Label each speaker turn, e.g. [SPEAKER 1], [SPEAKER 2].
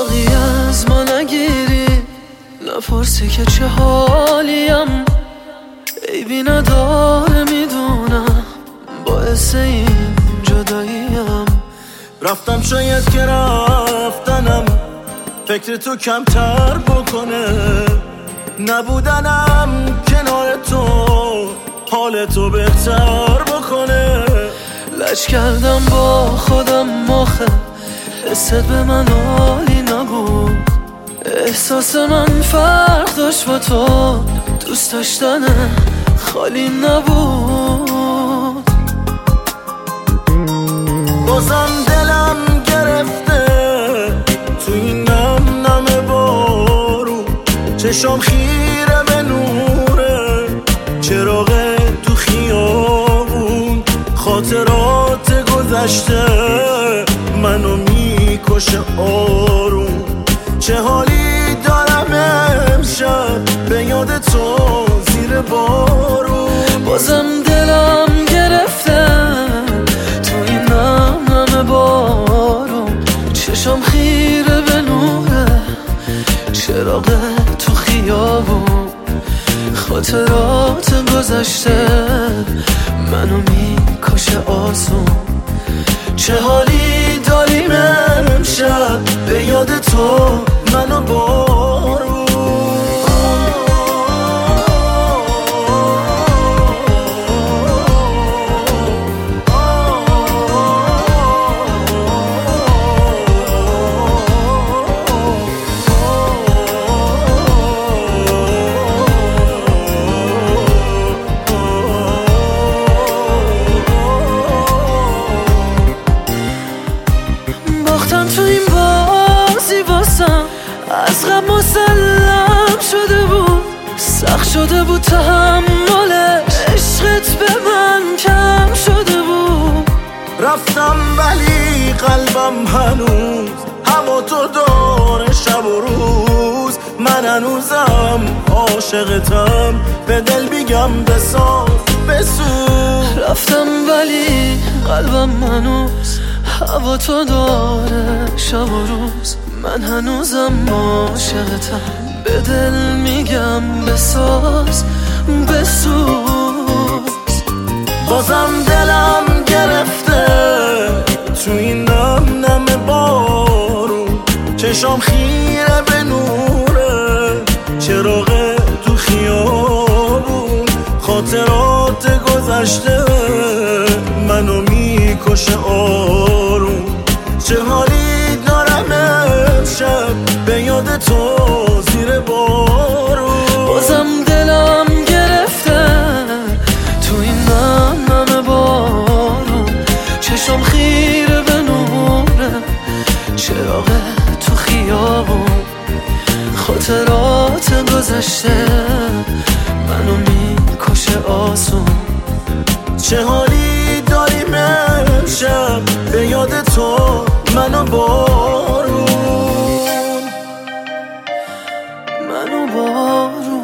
[SPEAKER 1] باقی از ما نگیری، نپرسی که چه حالیم، عیبی نداره میدونم باعث این جداییم.
[SPEAKER 2] رفتم شاید که رفتنم فکر تو کمتر بکنه، نبودنم کنار تو حال تو بهتر بکنه.
[SPEAKER 1] لج کردم با خودم آخه حست به من عالی نبود، احساس من فرق داشت با تو، دوست داشتن خالی نبود.
[SPEAKER 2] بازم دلم گرفته تو این نم نم بارون، چشام خیره به نوره چراغ تو خیابون، خاطرات گذشته منو میکشه آروم. چه حالی دارم امشب به یاد تو زیر بارون.
[SPEAKER 1] بازم دلم گرفته تو این نم نم بارون، چشام خیره به نوره چراغ تو خیابون، خاطرات گذشته منو میکشه آسون. چه حالی داریم امشب به یاد تو منو بارون. باختم تو این بازی واسم از غم مسلم شده بود، سخت شده بود تحملش، عشقت به من کم شده بود.
[SPEAKER 2] رفتم ولی قلبم هنوز هوا تو داره شب و روز، من هنوزم عاشقتم به دل میگم بساز بسوز.
[SPEAKER 1] رفتم ولی قلبم هنوز هوا تو داره شب و روز، من هنوزم عاشقتم به دل میگم بساز بسوز.
[SPEAKER 2] بازم دلم گرفته تو این نم نم بارون، چشام خیره به نوره چراغ تو خیابون، خاطرات گذشته منو میکشه آروم. چه حالی دارم امشب به یاد تو زیر بارون.
[SPEAKER 1] بازم دلم گرفته تو این نم نم بارون، چشام خیره به نوره چراغ تو خیابون، خاطرات گذشته منو میکشه آسون.
[SPEAKER 2] چه حالی داریم امشب به یاد تو منو بارون.
[SPEAKER 1] منو بارون.